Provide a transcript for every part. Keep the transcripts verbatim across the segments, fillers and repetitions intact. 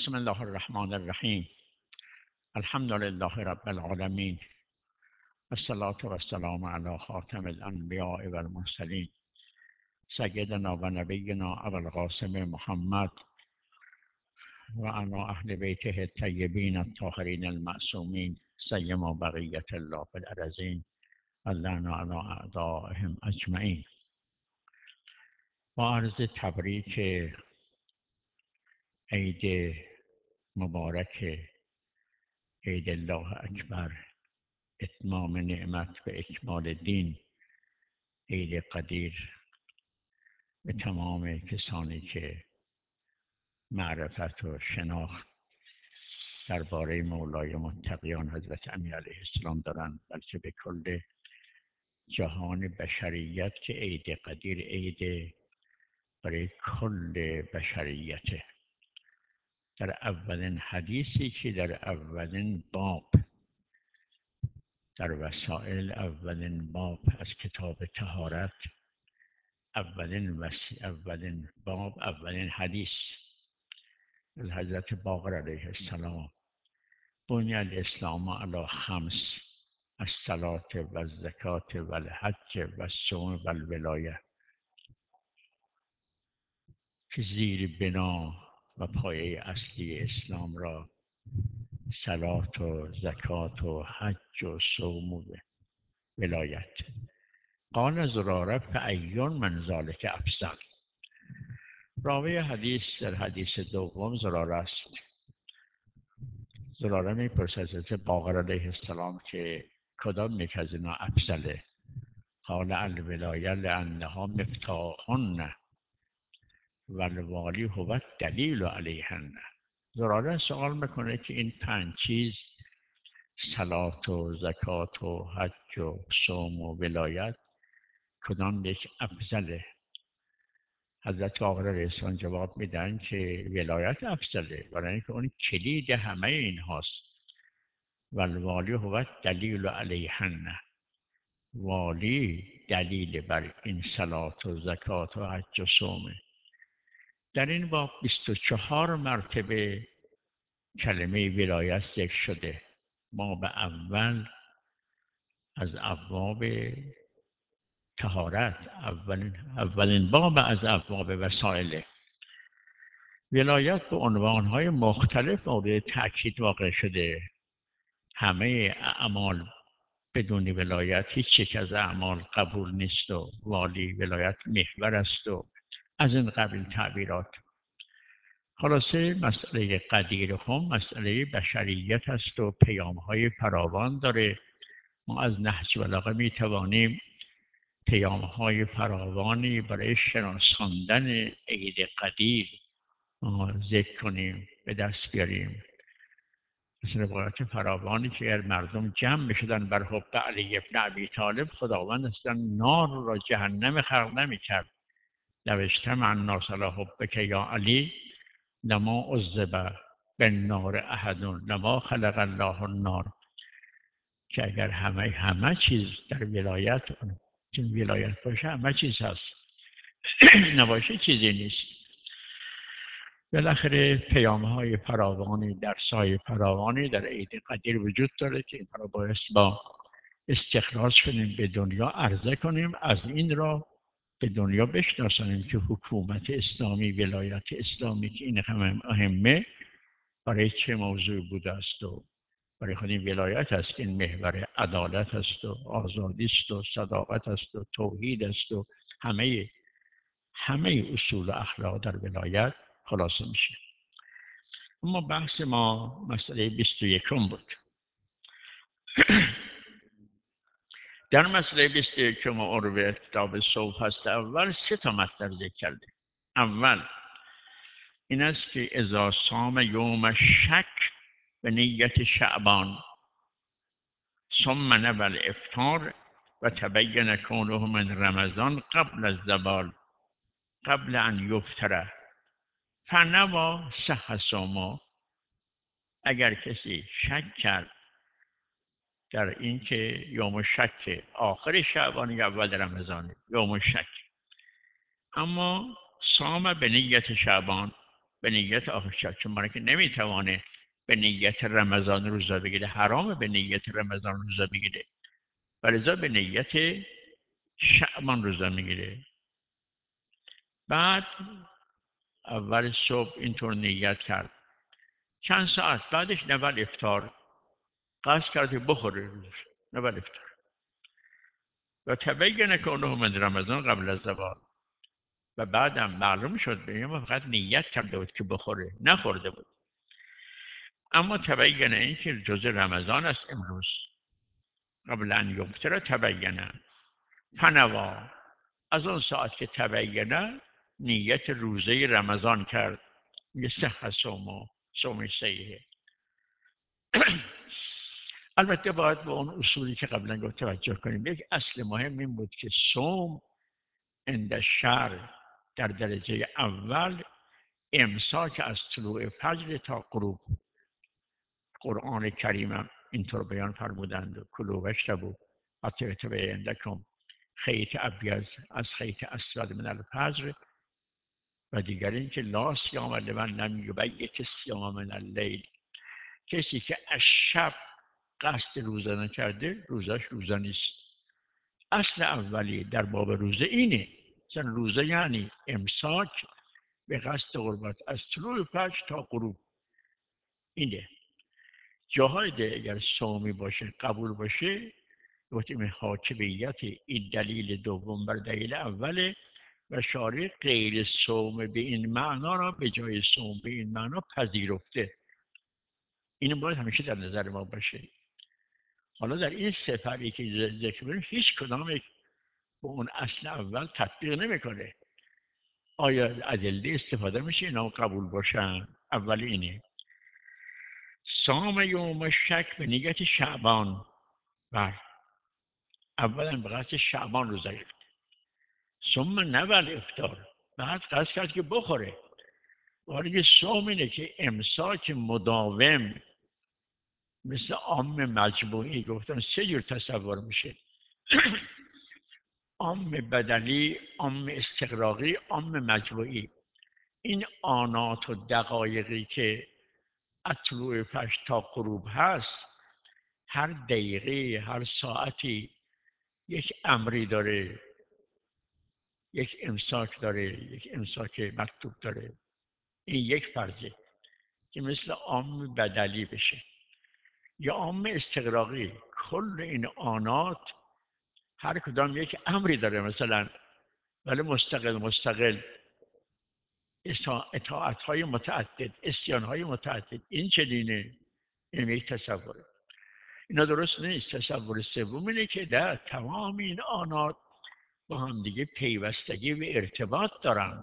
بسم الله الرحمن الرحیم. الحمد لله رب العالمین. الصلاة و السلام علی خاتم الانبیاء و المرسلین سیدنا و نبینا ابوالقاسم محمد و علی اهل بیته الطیبین الطاهرین المعصومین سیما بقیة الله فی الارضین اللعن علی اعدائهم اجمعین. با عرض تبریک عید مبارک عید الله اکبر، اتمام نعمت به اکمال دین، عید قدیر، به تمام کسانی که معرفت و شناخت درباره مولای متقیان حضرت امیر علیه السلام دارند، بلکه به کل جهان بشریت که عید قدیر عید برای کل بشریته. در اولین حدیثی که در اولین باب در وسائل اولین باب از کتاب طهارت، اولین وسی اولین باب اولین حدیث از حضرت باقر علیه السلام: بنی الاسلام علی خمس، الصلاة و الزکات و الحج و الصوم و الولایه، که زیر بنا و پایه اصلی اسلام را صلات و زکات و حج و صوم و ولایت. قال زراره فایون من ذلک افضل. راوی حدیث در حدیث دوم زراره است. زراره میپرسد از حضرت باقر علیه السلام که کدام یک از اینا افضله؟ قال الولایه لانها مفتاحهن و الوالی هو الدلیل علیهن. زراره سوال میکنه که این پنج چیز، صلات و زکات و حج و صوم و ولایت، کدام یک افضله؟ حضرت باقر علیه السلام جواب میدن که ولایت افضله، برای اینکه اون کلید همه این هاست. و الوالی هو دلیل علیهن، والی دلیل بر این صلات و زکات و حج و صومه. در این باب بیست و چهار مرتبه کلمه ولایت ذکر شده. باب اول از ابواب طهارت، اولین اولین باب از ابواب وسائل. ولایت به عنوانهای مختلف مورد تأکید واقع شده. همه اعمال بدون ولایت هیچ یک از اعمال قبول نیست و والی ولایت محور است و از این قبیل تعبیرات. خلاصه مسئله قدیر هم مسئله بشریت است و پیام‌های فراوان داره. ما از نهج بلاغه می توانیم پیام‌های فراوانی برای شناساندن عید قدیر ذکر کنیم، به دست بیاریم. مثل روایات فراوانی که اگر مردم جمع بشدن بر حب علی ابن ابی طالب، خداوند اصلا نار را جهنم خلق نمی‌کرد. لو اجتمع الناس علی حبک یا علی لما عذب بالنار احد لما خلق الله النار. که اگر همه همه چیز در ولایت چون ولایت باشه همه چیز هست، نباشه چیزی نیست. بالاخره پیام‌های فراوانی، درس‌های فراوانی در عید قدیر وجود داره که این را باید با استخراج کنیم، به دنیا عرضه کنیم، از این را به دنیا بشناسانیم که حکومت اسلامی، ولایت اسلامی که این همه مهمه، برای چه موضوع بوده است و برای خود این ولایت است که این محور عدالت است و آزادی است و صداقت است و توحید است و همه همه اصول و اخلاق در ولایت خلاصه میشه. اما بحث ما مسئله بیست و یکم بود. در مسئله بیست و یکم عروه کتاب صوف هست. اول سه تا مطلب ذکر کرده. اول این است که اذا صام یوم شک به نیت شعبان ثم نوى الافطار و تبین کونه من رمضان قبل الزوال قبل ان یفطر فنوى صح صومه. اگر کسی شک کرد در این که یوم شک آخر شعبان یا اول رمضان، یوم شک، اما صام به نیت شعبان به نیت آخر شب، چون برای که نمیتوانه به نیت رمضان روزه بگیره، حرامه به نیت رمضان روزه بگیره، ولذا به نیت شعبان روزه میگیره. بعد اول صبح اینطور نیت کرد، چند ساعت بعدش نول افطار قصد کرد که بخوره روزش، نول افطار. و تبین کونه من رمضان قبل از زوال، و بعدم معلوم شد به این فقط نیت کرده بود که بخوره، نخورده بود. اما تبین این که جز رمضان است امروز، قبل ان یفطر تبینه فنوا، از اون ساعت که تبینه نیت روزه رمضان کرد، یه صحه صوم صوم صحیحه. البته باید به اون اصولی که قبلا گفت توجه کنیم. یک اصل مهم این بود که صوم عند شرع در درجه اول امساک از طلوع فجر تا غروب. قرآن کریم هم اینطور بیان فرمودند: کلوا واشربوا حتی یتبین عندکم خیط ابیض از خیط اسود من الفجر. و دیگر این که لا صیام لمن لم یبیت الصیام من اللیل، کسی که از شب قصد روزه نکرده روزش روزه نیست. اصل اولی در باب روزه اینه، مثلا روزه یعنی امساک به قصد قربت از طلوع فجر تا غروب. اینه. جاهای دیگه اگر صومی باشه قبول باشه گفتیم حاکمیت این دلیل دوم بر دلیل اوله، و شارع غیر صوم به این معنا را به جای صوم به این معنا پذیرفته. این باید همیشه در نظر ما باشه. حالا در این سفری که ذکر کنیم هیچ کدام یک به اون اصل اول تطبیق نمیکنه. آیا ادله استفاده میشه اینا قبول باشن؟ اول اینه صام یوم شک به نیت شعبان. بر اولا به قصد شعبان روزه گرفت، ثم نول افطار، بعد قصد کرد که بخوره. وارد صوم اینه که امساک مداوم مثل عام مجموعی گفتن سه جور تصور میشه: عام بدنی، عام استقراقی، عام مجموعی. این آنات و دقایقی که از طلوع فجر تا غروب هست، هر دقیقه هر ساعتی یک امری داره، یک امساک داره، یک امساک مکتوب داره. این یک فرضه که مثل عام بدلی بشه. یا عام استقراقی، کل این آنات هر کدام یک امری داره مثلا، ولی مستقل مستقل اطاعت های متعدد، اسیان های متعدد. این چنینه. این یک تصوره. اینا درست نیست. تصور سوم اینه که در تمام این آنات با هم دیگه پیوستگی و ارتباط دارن.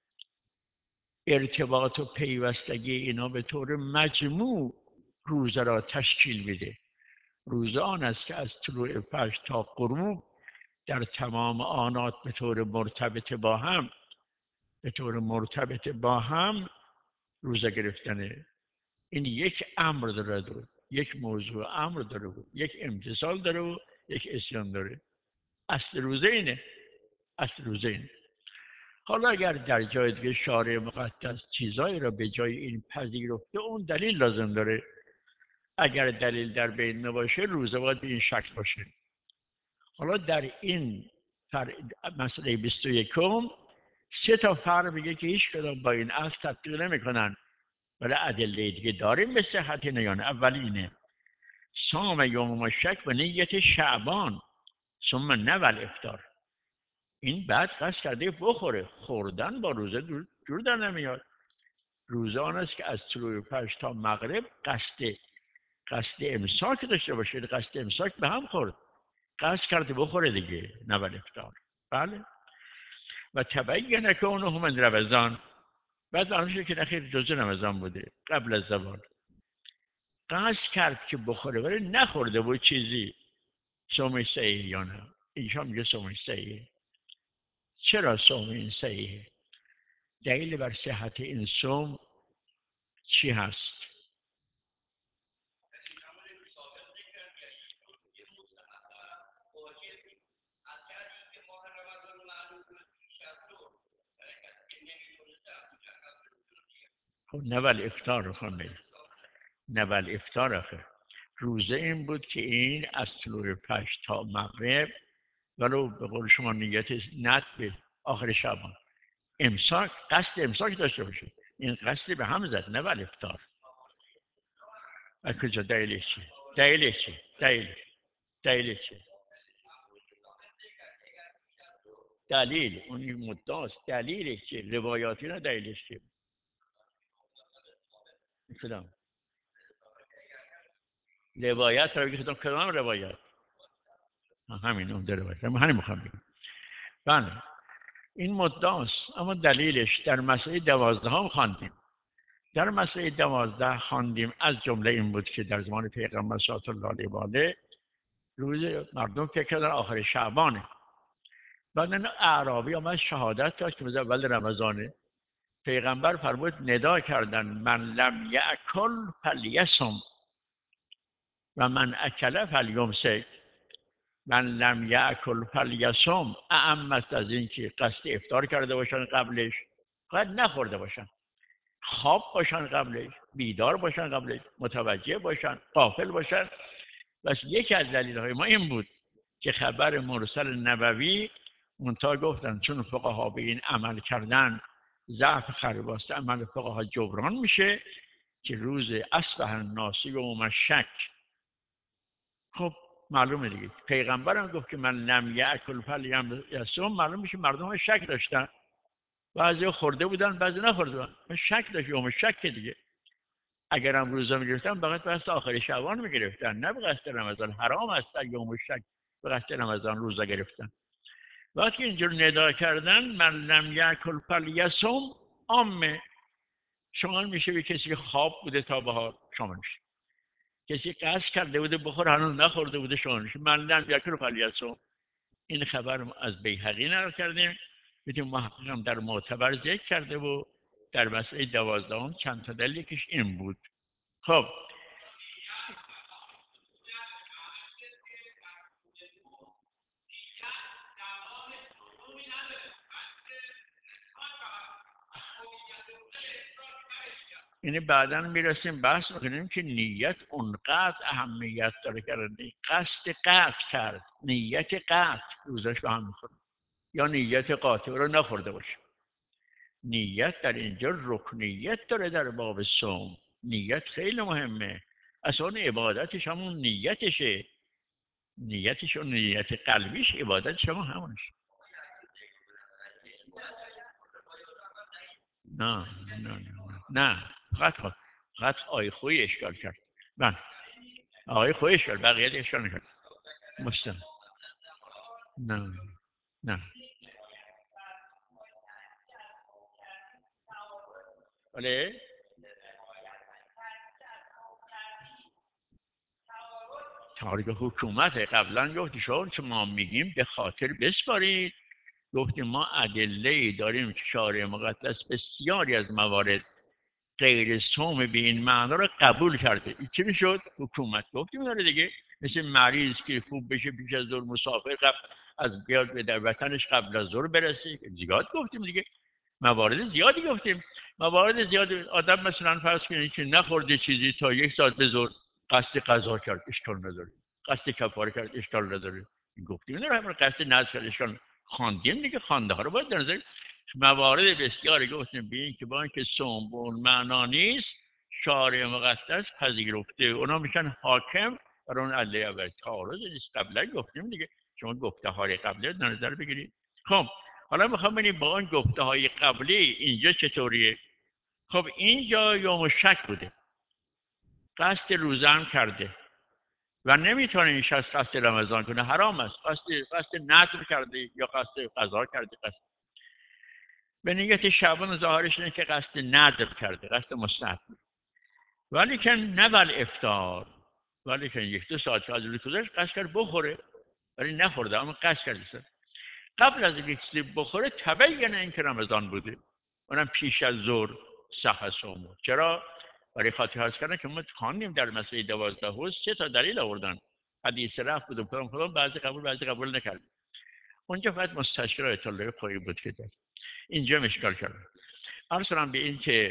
ارتباط و پیوستگی اینا به طور مجموع روزه را تشکیل میده. روزه آن است که از طلوع فجر تا غروب در تمام آنات به طور مرتبط با هم به طور مرتبط با هم روزه گرفتنه. این یک امر داره داره یک موضوع امر داره بود، یک امتثال داره و یک اسیان داره. اصل روزه اینه. اصل روزه اینه. حالا اگر در جای دیگه شارع مقدس چیزایی را به جای این پذیرفته، اون دلیل لازم داره. اگر دلیل در بین نباشه روزه باید به این شکل باشه. حالا در این مسئله بیست و یکم سه تا فرق میگه که هیچ کدام با این اصل تطبیق نمیکنن، ولی ادله دیگه داریم به صحت نیان. اول اینه صام یوم شک و نیت شعبان ثم نول افطار. این بعد قصد کرده بخوره. خوردن با روزه جور در نمیاد. روزه آن است که از طلوع فجر تا مغرب قصد قصد امساک داشته باشه. قصد امساک به هم خورد، قصد کرده بخوره دیگه، نول افطار. بله. و تبین کونه من رمضان، بعد معلوم شد که نخیر جزء رمضان بوده قبل از زوال. قصد کرد که بخوره ولی نخورده بود چیزی. صوم صحیح یا نه؟ اینجا میگه صوم صحیح. چرا صوم این صحیحه؟ دلیل بر صحت این صوم چی هست؟ نه ولی افطار رو خانده، نه ولی افطار آخه روزه این بود که این از طلوع پشت تا مغرب ولو به قول شما نیت نت به آخر شبان امساک، قصد امساک داشته باشه. این قصد به هم زد، نه ولی افطار. از کجا دلیلش چی؟ دلیلش چی؟ دلیل دلیلش چی؟ دلیل اون این مداست، دلیلش چی؟ روایاتی نه دلیلش چی؟ کدام روایت رو بگید، کدام کدام روایت؟ همین اون در روایت من همین میخوام بگم. بله این مداست، اما دلیلش در مسئله دوازده هم خواندیم. در مسئله دوازده خواندیم از جمله این بود که در زمان پیغمبر صلی الله علیه و آله روز مردم فکر کردن آخر شعبانه. بعد این اعرابی آمد شهادت داشت که اول رمضانه. پیغمبر فرمود ندا کردن من لم یأکل فلیصم و من اکل فلیمسک. من لم یأکل فلیصم اعم است از این که قصد افطار کرده باشن قبلش، باید نخورده باشن، خواب باشن قبلش، بیدار باشن قبلش، متوجه باشن، غافل باشن. بس یکی از دلایل ما این بود که خبر مرسل نبوی منتها گفتن چون فقها به این عمل کردن ضعف خرباست عمل فقها جبران میشه که روز اصبح الناس یوم الشک. خب معلومه دیگه پیغمبرم گفت که من لم یأکل فلیصم، معلوم میشه مردم ها شک داشتن، بعضی خورده بودن بعضی نخورده بودن، من شک داشت یوم شک دیگه. اگر هم روزا میگرفتن فقط به قصد آخر شعبان میگرفتن، نه به قصد رمضان. حرام است در یوم شک به قصد رمضان روزا گرفتن. وقتی اینجور ندا کردن من لم یأکل فلیصم عامه شامل میشه به کسی که خواب بوده تا بهار، شامل میشه کسی قصد کرده بوده بخور هنوز نخورده بوده، شامل میشه من لم یأکل فلیصم. این خبر از بیهقی نقل کردیم، میتونیم محقق هم در معتبر ذکر کرده و در مسئله دوازدهم چند تا دلیل یکیش این بود. خب یعنی بعدا میرسیم بحث میکنیم که نیت اونقدر اهمیت داره کردن، قصد قطع کرد، نیت قطع روزش به هم میخوره، یا نیت قاطع رو نخورده باشه. نیت در اینجا رکنیت داره در باب صوم، نیت خیلی مهمه، اصلا عبادتش همون نیتشه، نیتش و نیت قلبیش عبادت شما همونش. نه نه نه نه فقط خود فقط آی خوی اشکال کرد. نه آقای خوی اشکال بقیه اشکال نکرد. مستم نه نه ولی تاریخ حکومت قبلا گفتی شما که ما میگیم به خاطر بسپارید. گفتیم ما ادله داریم که شارع مقدس بسیاری از موارد غیر صوم به این معنا رو قبول کرده. این چی میشد؟ حکومت. گفتیم داره دیگه، مثل مریض که خوب بشه پیش از ظهر مسافر قبل از بیاد به در وطنش قبل از ظهر برسه. زیاد گفتیم دیگه، موارد زیادی گفتیم. موارد زیاد آدم مثلا فرض کنید که نخورده چیزی تا یک ساعت به ظهر قصد قضا کرد اشکال نداره، قصد کفاره کرد اشکال نداره. گفتیم نه همون قصد نذر کرد اشکال، خواندیم دیگه، خوانده ها رو باید در نظر. موارد بسیاری گفتیم به این که با اینکه صوم به اون معنا نیست شارع مقدس پذیرفته، اونا میشن حاکم بر اون عله اول. تعارض نیست، قبلا گفتیم دیگه، شما گفته های قبلی در نظر بگیرید. خب حالا میخوام ببینیم با اون گفته های قبلی اینجا چطوریه. خب اینجا یوم شک بوده، قصد روزه هم کرده و نمیتونه این شخص قصد رمضان کنه، حرام است. قصد قصد نذر کرده یا قصد قضا کرده، قصد به نیت شعبان ظاهرش اینه که قصد نذر کرده، قصد مستحب. ولی که نه بل افطار، ولی که یک دو ساعت از روز گذشت قصد کرد بخوره ولی نخورده، اما قصد کرده قبل از اینکه چیزی بخوره تبین این که رمضان بوده، اونم پیش از ظهر صح صوم. چرا؟ برای خاطر هست کردن که ما خواندیم در مسئله دوازده روز سه تا دلیل آوردن، حدیث رفت بود و کدام کدام، بعضی قبول بعضی قبول نکرد. اونجا فقط مستشکل آیت الله خایی بود که داد. اینجا مشکل کرد. ارسلم به این که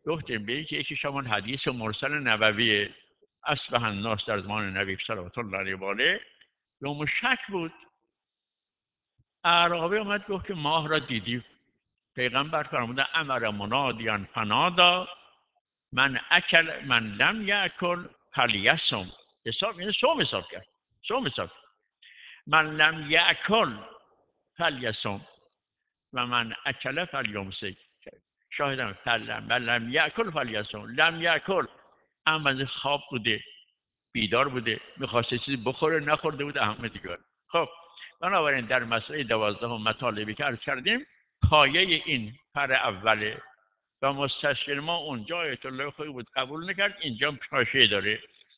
گفتیم به یکی یکی شما حدیث مرسل نبوی اصبح الناس در زمان نبی صلوات الله علیه و آله یوم شک بود. اعرابی اومد گفت که ماه را دیدی. پیغمبر فرمودن امر منادیا فنادا من اکل من لم یاکل فلیصم. حساب این صوم حساب کرد. صوم حساب کرد. من لم یاکل فلیصم و من اکل فلیمسک. شاهدم فلم من لم یاکل فلیصم. لم یاکل اما خواب بوده، بیدار بوده، میخواسته چیزی بخوره، نخورده بوده، همه دیگر. خب بنابراین در مسئله دوازده هم مطالبی که عرض کردیم پایه این پر اوله و مستشکل ما اونجا آیت الله خوبی بود قبول نکرد، اینجا حاشیه داره.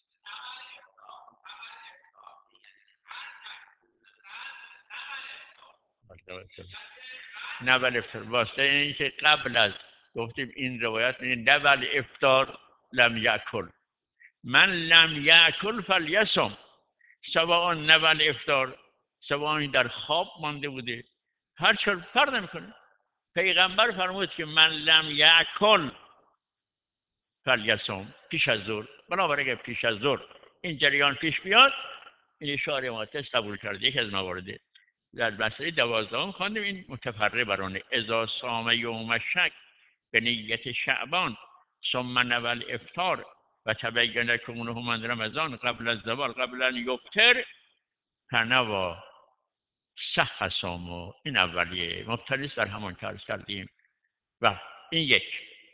نبل افطار واسه این که قبل از گفتیم این روایت این نبل افطار لم یکل من لم یکل فلیصم سواء نبل افطار سواء در خواب مانده بوده هر چه فرق نمیکنه. پیغمبر فرمود که من لم یکل فلیصم پیش از ظهر. بنابراین اگه پیش از ظهر این جریان پیش بیاد این اشاره ماتش قبول کرده. یک از موارده در مسئله دوازدهم خواندیم این متفرع برانه اذا صام یوم شک به نیت شعبان ثم نوى الافطار و تبین کونه من رمضان قبل الزوال قبل ان یفطر فنوى صح صومه. این اولیه مبتنی است بر همان که عرض کردیم. و این یک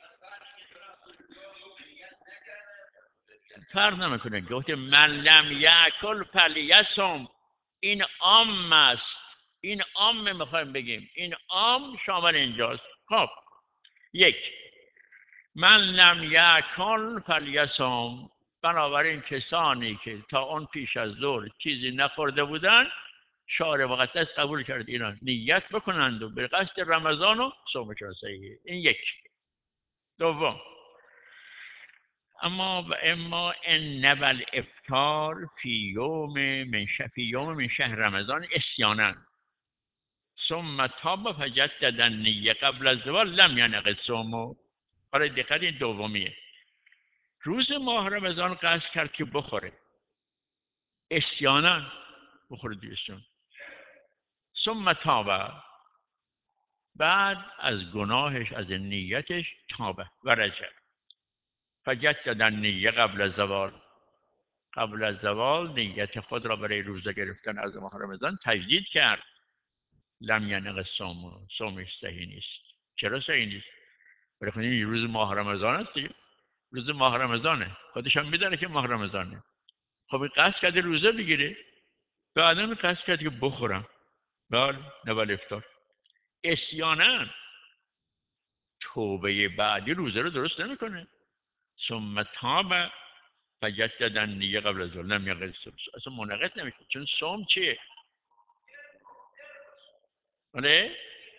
فرق نمیکنه. گفته من لم یاکل فلیصم این عام است. این عام میخوایم بگیم این عام شامل اینجاست. خب یک من لم یاکل فلیصم بنابراین کسانی که تا اون پیش از ظهر چیزی نخورده بودن شارع مقدس قبول کرد اینا نیت بکنند و به قصد رمضان و صومشون صحیحه. این یک. دوم اما و اما ان نبل افطار فی یوم من فی یوم من شهر رمضان اسیانا ثم تاب فجدد النیه قبل الزوال لم ینعقد صومه. حالا دقت این دومیه. روز ماه رمضان قصد کرد که بخوره اسیانا بخوره دیگه. ثم تاب بعد از گناهش از نیتش تابه و رجع فجدد النیه قبل الزوال قبل از زوال نیت خود را برای روزه گرفتن از ماه رمضان تجدید کرد. لم ینعقد صومه صومش صحیح نیست. چرا صحیح نیست؟ برای خود این روز ماه رمضان است دیگه. روز ماه رمضانه خودش هم میدونه که ماه رمضانه. خب قصد کرده روزه بگیره بعدا قصد کرده که بخورم بله نبل افطار اسیانا توبه بعدی روزه رو درست نمیکنه. ثم تاب فجدد النیه قبل از ظهر نمیاد اصلا منعقد نمیشه. چون صوم چیه؟ آره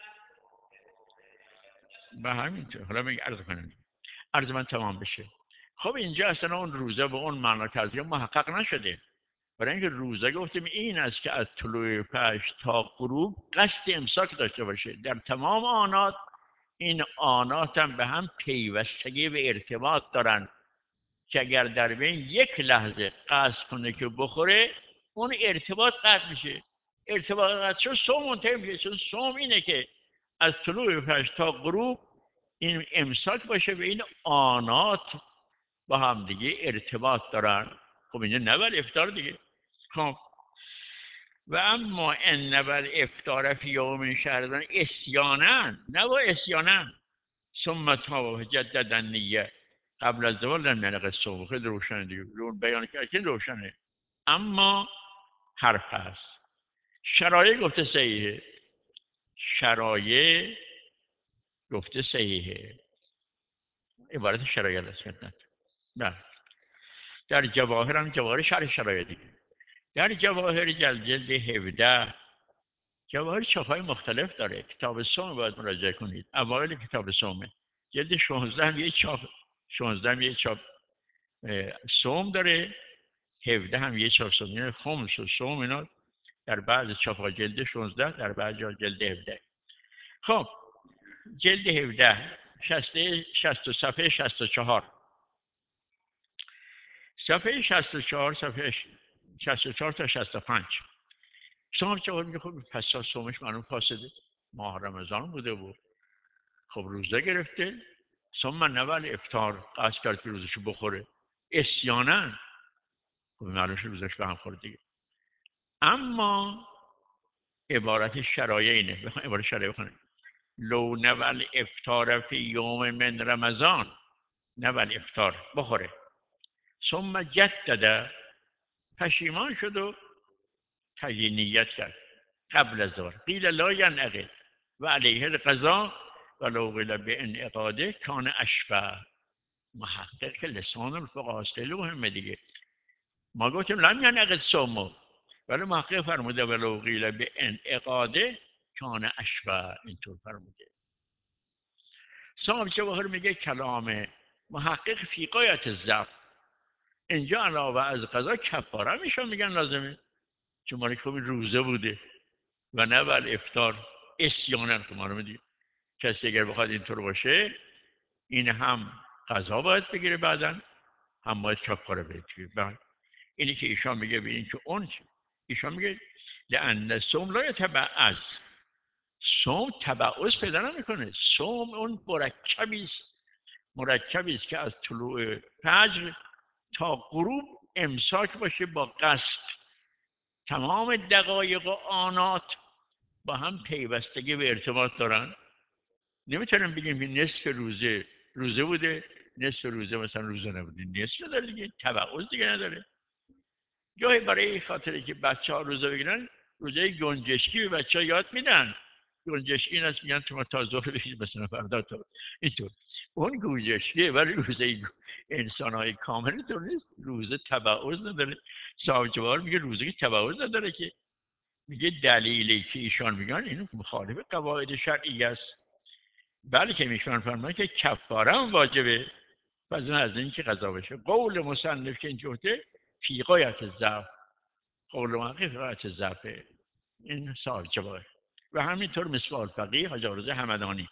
به همین طور. حالا میگه عرض کنم عرض من تمام بشه. خب اینجا اصلا اون روزه به اون معنا که محقق نشده. برای اینکه روزه گفتیم این است که از طلوع فجر تا غروب قصد امساک داشته باشه. در تمام آنات این آنات هم به هم پیوستگی و ارتباط دارن که اگر در بین یک لحظه قصد کنه که بخوره اون ارتباط قطع میشه. ارتباط قطع شد صوم منتهی میشه. چون صوم اینه که از طلوع فجر تا غروب این امساک باشه و این آنات با هم دیگه ارتباط دارن. خب اینجا نبل افطار دیگه. خب و اما ان نبل افطار فی یوم شهر اسیانا نه با اسیانا ثم تاب جدد النیه قبل از زوال لم ینعقد صومه. خیلی روشنه دیگه. اون بیان که روشنه. اما حرف هست. شرایع گفته صحیحه. شرایع گفته صحیحه. عبارت شرایع است. نه در جواهر هم جواهر شرح شرایع دیگه. در جواهر جلد جلد هفده جواهر چاپ‌های مختلف داره. کتاب صوم باید مراجعه کنید. اوایل کتاب صومه. جلد شانزده هم یه چاپ شانزده هم یه چاپ صوم داره. هفده هم یه چاپ صوم. یعنی خمس و صوم اینا در بعض چاپ‌ها جلد شانزده در بعض جا جلد هفده. خب جلد هفده شصت شصت صفحه شصت و چهار صفحه شصت و چهار صفحه شصت و چهار تا شصت و پنج. شما جواب میگه خب پس صومش معلوم فاسده، ماه رمضان بوده و خب روزه گرفته، ثم نول افطار قصد کرد که روزشو بخوره اسیانا، خب معلوم شد روزش به هم خورد دیگه. اما عبارت شرایع اینه، بخوام عبارت شرایع بخونم: لو نول افطار فی یوم من رمضان، نول افطار بخوره، ثم جدد پشیمان شد و تجدید نیت کرد قبل از ظهر، قیل لا ینعقد و علیه القضا ولو قیل بانعقاده کان اشبه. محقق که لسان الفقهاء خیلی مهمه دیگه. ما گفتیم لم ینعقد صومه، ولی محقق فرموده ولو قیل بانعقاده کان اشبه، اینطور فرموده. صاحب جواهر میگه کلام محقق فی غایت ضعف، اینجا علاوه از قضا کفاره میشون میگن لازمه، چون مالک خب روزه بوده و نه ول افطار اسیانن. که معلومه دیگه کسی اگر بخواد اینطور باشه این هم قضا باید بگیره بعداً هم باید کفاره بگیره. اینی که ایشان میگه ببین که اون ایشان میگه لأن صوم لا یتبعض، صوم تبعض پیدا نمیکنه. صوم اون مرکبی است، مرکبی است که از طلوع فجر تا غروب امساک باشه با قصد، تمام دقایق و آنات با هم پیوستگی به ارتباط دارن. نمیتونم بگیم که نصف روزه روزه بوده نصف روزه مثلا روزه نبوده، نصف نداره دیگه، تبعض دیگه نداره. گاهی برای خاطری که بچه ها روزه بگیرن روزه گنجشکی به بچه ها یاد میدن. گنجشکی این است، میگن شما تا ظهر بگید مثلا فردا تا اینطور، اون گنجشکیه، ولی روزه انسان های کامل اینطور نیست، روزه تبعض نداره. صاحب جوار میگه روزه که تبعض نداره، که میگه دلیلی که ایشان میگن این مخالف قواعد شرعی است، بلکه میشون فرمان که کفاره هم واجبه پس از این که قضا بشه. قول مصنف که این جهته فی غایت ضعف، قول ما فی غایت ضعف، این صاحب جواب. و همینطور مصباح الفقیه حاج عارضه همدانی.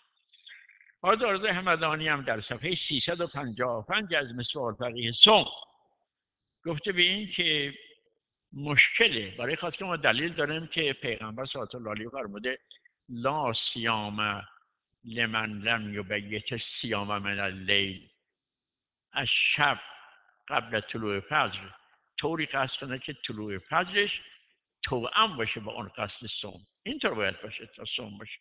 حاج عارضه همدانی هم در صفحه سیصد و پنجاه و پنج از مصباح الفقیه صوم گفته به این که مشکله، برای خاطر که ما دلیل داریم که پیغمبر صلی الله علیه و آله فرموده لا صیام لمن لم یبیت الصیام من اللیل، از شب قبل طلوع فجر طوری قصد کنه که طلوع فجرش توأم باشه با اون قصد صوم، اینطور باید باشه تا صوم باشه،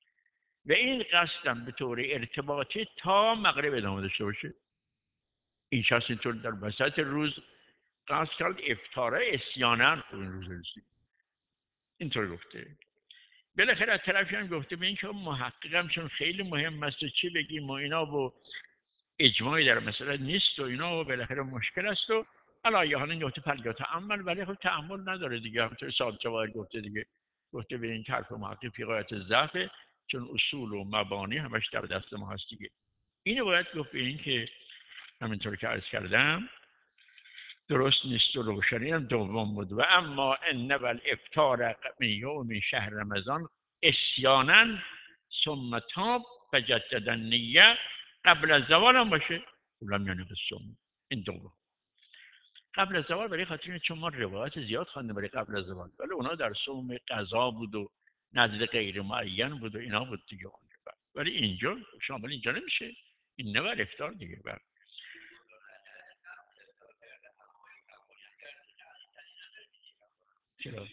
و این قصدم به طور ارتباطی تا مغرب ادامه داشته باشه. این شخص اینطور در وسط روز قصد کرد افطاره اسیانن، خب این روز رسید، اینطور گفته. بالاخره از طرفی هم گفته به این که محققم چون خیلی مهم است و چی بگیم و اینا و اجماعی در مسئله نیست و اینا و بالاخره مشکل است و علا حالا گفته فلیا تأمل، ولی خب تأمل نداره دیگه، همونطور سال جواهر گفته دیگه، گفته به این حرف محقق فی غایت ضعف، چون اصول و مبانی همش در دست ما هست دیگه. اینو باید گفت به این که همینطور که عرض کردم درست نیست و روشنی هم دوم بود. و اما ان والافطار من یوم شهر رمضان اسیانا ثم تاب فجدد النیه قبل از زوال هم باشه لم یعنی صوم. این دوم قبل از زوال برای خاطر چون ما روایت زیاد خواندیم برای قبل از زوال، ولی اونا در صوم قضا بود و نزد غیر معین بود و اینا بود دیگه، ولی اینجا شامل اینجا نمیشه، این نه افطار دیگه. بر چرا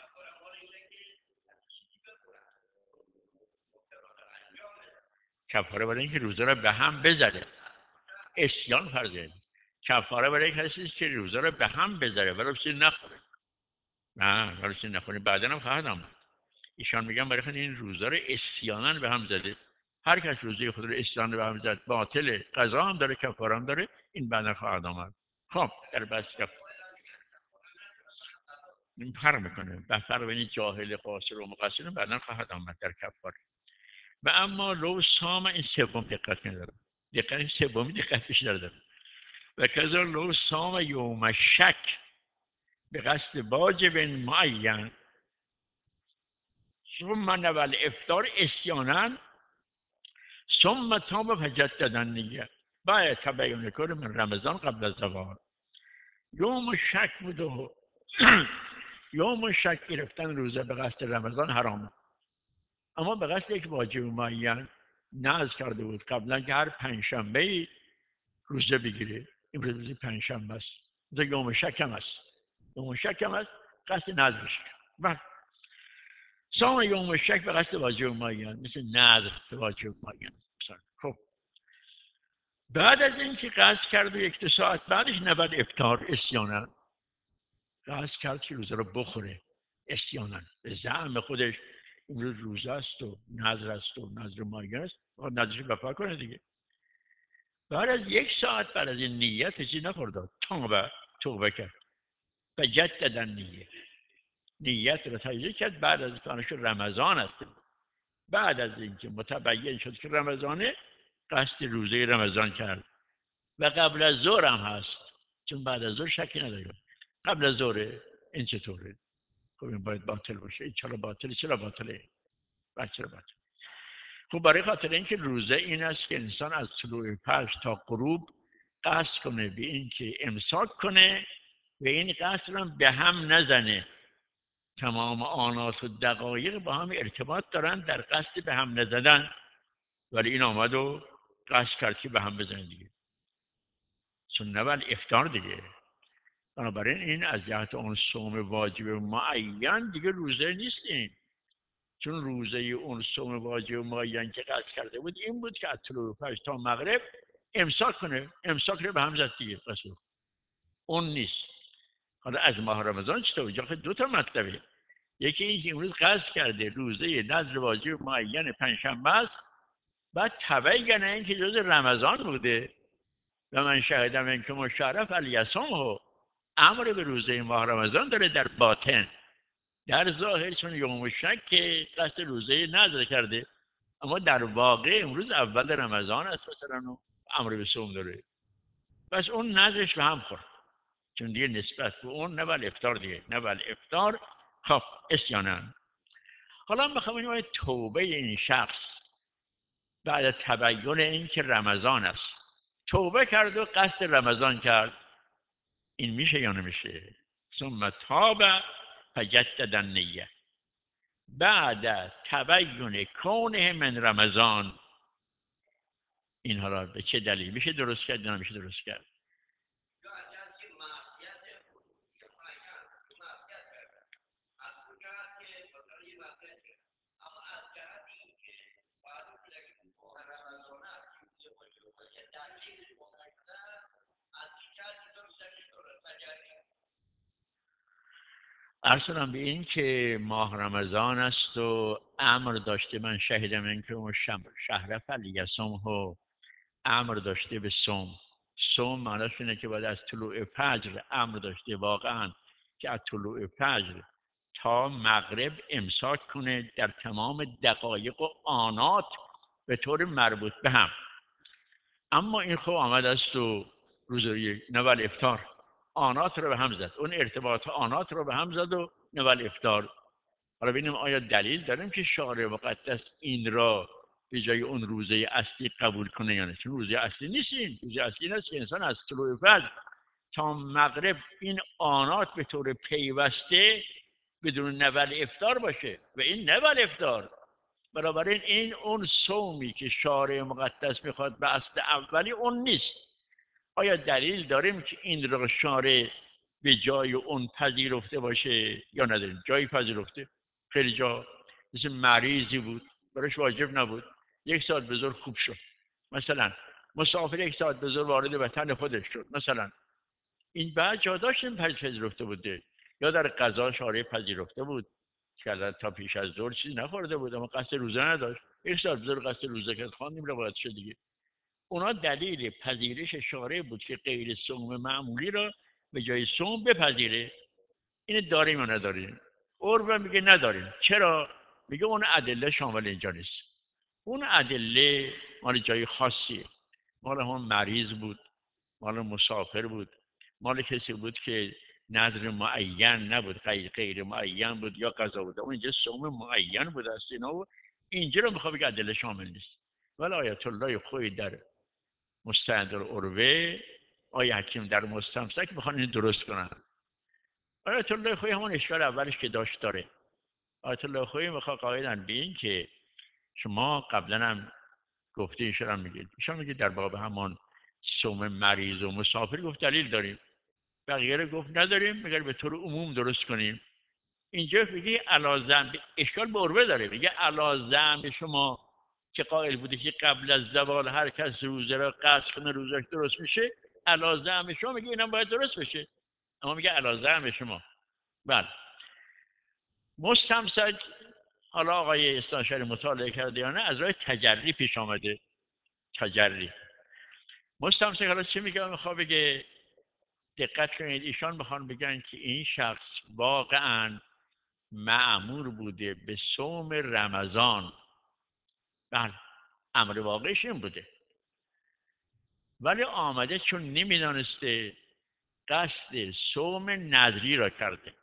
کفاره برای اینکه روزه را به هم بزنه، اسیان فرضه، کفاره برای کسی که روزه را به هم بذاره ولی چیزی نخوره، نه ولی چیزی نخوره بعدا هم خواهد آمد. ایشان میگن برای خاطر این روزه را اسیانا به هم زده، هر کس روزه خود رو اسیان به هم زد باطل، قضا هم داره کفاره هم داره، این بعدا خواهد آمد. خب در بس این فرق میکنه، به فرق بین جاهل قاصر و مقصر بعدا خواهد آمد در کفاره. و اما لو سام، این سوم دقت نداره، دقت سومی دقت بیشتر داره. و کذا لو سام یوم شک به قصد واجب معین ثم نول افطار اسیانا ثم تاب فجدد النیه بعد تبین کن من رمضان قبل از زوال. یوم شک بود و یوم شک گرفتن روزه به قصد رمضان حرامه، اما به قصد یک واجب معین نذر کرده بود قبلا که هر پنجشنبه روزه بگیره. این روز پنجشنبه است، مثل یوم شک هم است، یوم شک هم است قصد نذرش کرد. صوم یوم شک به قصد واجب معین مثل نذر به واجب معین. خب بعد از اینکه قصد کرد و یک دو ساعت بعدش نبرد افطار اسیانا قصد کرد که روزه رو بخوره اسیانا به زعم خودش امروز روزه است و نذر است و نذر معین است و نذرش وفا کنه دیگه. بعد از یک ساعت بعد از این نیت چیزی نخورد، توبه توبه کرد و جدد نیت نیت رو تجدید کرد بعد از دانش رمضان است. بعد از اینکه متبین شد که رمضانه قصد روزه رمضان کرد و قبل از ظهر هم هست، چون بعد از ظهر شکی نداریم قبل از ظهر. این چطوره؟ خب این باید باطل باشه. این چرا باطله؟ چرا باطله؟ بعد چرا باطله؟ خب برای خاطر اینکه روزه این است که انسان از طلوع فجر تا غروب قصد کنه به اینکه امساک کنه و این قصد رو به هم نزنه. تمام آنات و دقایق با هم ارتباط دارن در قصد به هم نزدن، ولی این آمد و قصد کرد که به هم بزنه دیگه، چون نبل افطار دیگه. بنابراین این از جهت اون صوم واجب معین دیگه روزه نیستین، چون روزه اون صوم واجب معین که قصد کرده بود این بود که از طلوع فجر تا مغرب امساک کنه. امساک رو به هم زد دیگه، قصد اون نیست. حالا از ماه رمضان چطور؟ جا دو تا مطلبه. یکی این که امروز قصد کرده روزه نذر واجب معین پنجشنبه است، بعد تبین این که جز رمضان بوده و من شهدم این که مشرف الیصومه، امر به روزه ماه رمضان داره در باطن. در ظاهر چون یوم شک که قصد روزه نذر کرده، اما در واقع امروز اول رمضان است مثلا امر به صوم داره، پس اون نذرش به هم خورد، چون دیگه نسبت به اون نبل افطار دیگه نبل افطار. خب اسیانا. حالا میخوام این توبه این شخص بعد از تبین این که رمضان است توبه کرد و قصد رمضان کرد، این میشه یا نمیشه؟ ثم تاب فجدد النیه بعد از تبین کونه من رمضان. این حالا به چه دلیل میشه درست کرد یا نمیشه درست کرد؟ ارسلم به این که ماه رمضان است و امر داشته، من شهیدم این که اون شهر فلیصوم ها امر داشته به صوم. صوم معنیش اینه که باید از طلوع فجر امر داشته واقعا که از طلوع فجر تا مغرب امساک کنه در تمام دقایق و آنات به طور مربوط به هم. اما این خب آمد است و روزه نوال افطار آنات رو به هم زد، اون ارتباط آنات رو به هم زد و نوال افطار. حالا ببینیم آیا دلیل داریم که شارع مقدس این را به جای اون روزه اصلی قبول کنه یا نه؟ چون روزه اصلی نیست. این روزه اصلی نیست که انسان از طلوع فجر تا مغرب این آنات به طور پیوسته بدون نوال افطار باشه و این نوال افطار. بنابراین این اون صومی که شارع مقدس میخواد به اصل اولی اون نیست. آیا دلیل داریم که این را شارع به جای اون پذیرفته باشه یا نداریم؟ جایی پذیرفته، خیلی جا مثل مریضی بود براش واجب نبود، یک ساعت به زور خوب شد. مثلا مسافر یک ساعت به زور وارد وطن خودش شد مثلا، این بعد جا داشت این پذیرفته بوده، یا در قضا شارع پذیرفته بود که تا پیش از ظهر چیزی نخورده بود اما قصد روزه نداشت، یک ساعت به زور قصد روزه کرد، خواندیم روایت شد دیگه. اونا دلیل پذیرش شارع بود که غیر صوم معمولی را به جای صوم بپذیره. این داریم یا نداریم؟ عرف میگه نداریم. چرا؟ میگه اون ادله شامل اینجا نیست. اون ادله مال جای خاصیه، مال هم مریض بود، مال مسافر بود، مال کسی بود که نظر معین نبود، غیر غیر معین بود یا قضا بود. اون اینجا صوم معین بود است اینا و اینجا رو میخواد بگه ادله شامل نیست. ولی آیت الله خویی در مستند العروه، آیه حکیم در مستمسک میخوان این درست کنن. آیت الله خویی همون اشکال اولش که داشت داره. آیت الله خویی میخواد قایدن به این که شما قبلا هم گفته ایشان هم میگید ایشان میگید در باب همان صوم مریض و مسافر گفت دلیل داریم، بقیه رو گفت نداریم، میگه به طور عموم درست کنیم. اینجا میگه علازم اشکال به عروه داره، میگه علازم شما که قائل بوده که قبل از زوال هر کس روزه را قصد کنه روزش درست میشه، علازم شما میگه اینم باید درست بشه، اما میگه علازم شما. بله مستمسک، حالا آقای استانشری مطالعه کرده یا نه، از راه تجری پیش آمده. تجری مستمسک حالا چی میگه؟ میخواد بگه دقت کنید، ایشان میخوان بگن که این شخص واقعا مأمور بوده به صوم رمضان. بله امر واقعش این بوده، ولی آمده چون نمیدانسته قصد صوم نذری را کرده،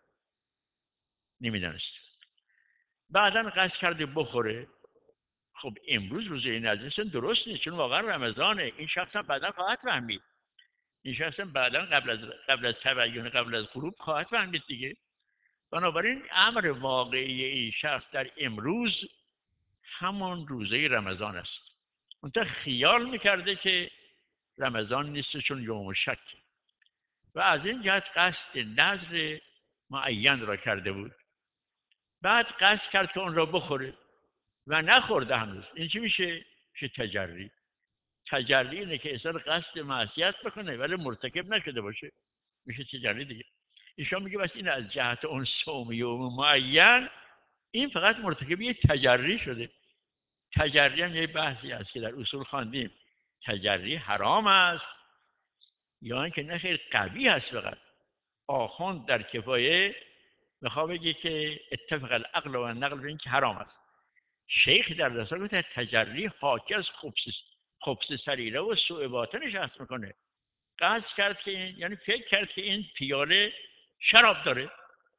نمیدانسته، بعدا قصد کرده بخوره. خب امروز روزه نذری درست نیست چون واقعا رمضانه. این شخص هم بعدا خواهد فهمید، این شخص هم بعدا قبل از قبل از تبیین قبل از غروب خواهد فهمید دیگه. بنابراین امر واقعی این شخص در امروز همان روزه رمضان است. اونتا خیال میکرده که رمضان نیست چون یوم شک، و از این جهت قصد نذر معین را کرده بود. بعد قصد کرد که اون را بخوره و نخورده هنوز. این چی میشه؟ میشه تجری. تجری اینه که انسان قصد معصیت بکنه ولی مرتکب نشده باشه، میشه تجری دیگه. ایشان میگه بس این از جهت اون صوم یوم معین این فقط مرتکب یه تجری شده. تجری هم یه بحثی است که در اصول خواندیم، تجری حرام است یا اینکه نه خیر قوی هست. فقط آخوند در کفایه میخواد بگه که اتفق العقل و النقل به این که حرام است. شیخ در رساله گفته تجری حاکی از خبث خبث سریره و سوء باطنش هست میکنه. قصد کرد که این، یعنی فکر کرد که این پیاله شراب داره،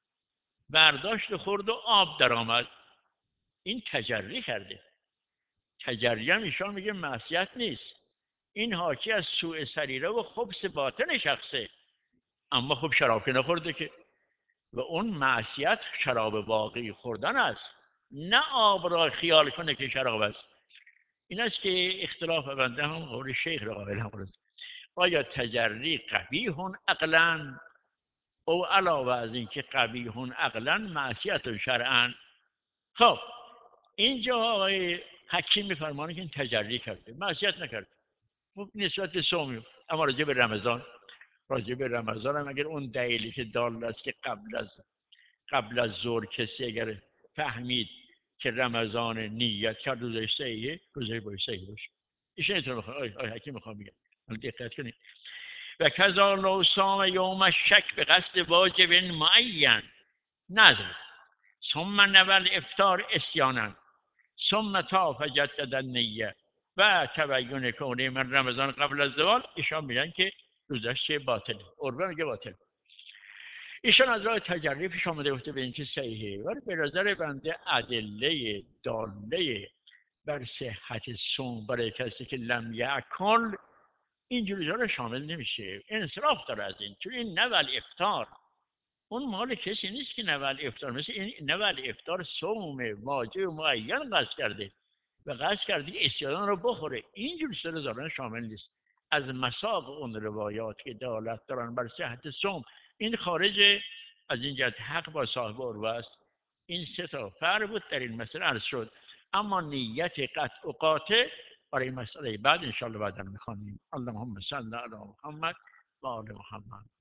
برداشت خورد و آب در آمد، این تجری کرده. تجری هم ایشان میگه معصیت نیست، این حاکی از سوء سریره و خبث باطن شخصه. اما خب شراب که نخورده که، و اون معصیت شراب واقعی خوردن است، نه آب را خیال کنه که شراب است. این است که اختلاف بنده هم قول شیخ را قابل هم است. آیا تجری قبیح عقلا او علاوه از این که قبیح عقلا معصیت شرعا؟ خب اینجا آقای حکیم میفرمانه که این تجری کرده، معصیت نکرده. خب نسبت به صوم، اما راجع به رمضان، راجع به رمضان هم اگر اون دلیلی که دال است که قبل از قبل از ظهر کسی اگر فهمید که رمضان نیت کرد روزش صحیحه، روزش باید صحیح باشه. ایش اینطور میخوام آی آی حکیم میخوام بگم، دقت کنید. و کذا لو صام یوم الشک به قصد واجب معین نذر ثم نوى الافطار اسیانا ثم طاف جدد النیه و تبین کونه من رمضان قبل از زوال، ایشان میگن که روزش چه باطله. عروه میگه باطل. ایشان از راه تجری پیش آمده گفته به این که صحیحه، ولی به نظر بنده ادله داله بر صحت صوم برای کسی که لم یکن اینجوری رو شامل نمیشه. انصراف داره از این، چون این نوال افطار اون مال کسی نیست که نوال افطار، مثل این نوال افطار صوم واجب معین قصد کرده و قصد کرده اسیان رو بخوره، اینجور سر زارن شامل نیست. از مساق اون روایات که دلالت دارن بر صحت صوم، این خارج از این جهت حق با صاحب عروه است. این سه تا فرق بود در این مسئله عرض شد. اما نیت قطع و قاطع برای مسئله بعد ان شاء الله بعدا میخوانیم. اللهم صل علی محمد و آل محمد.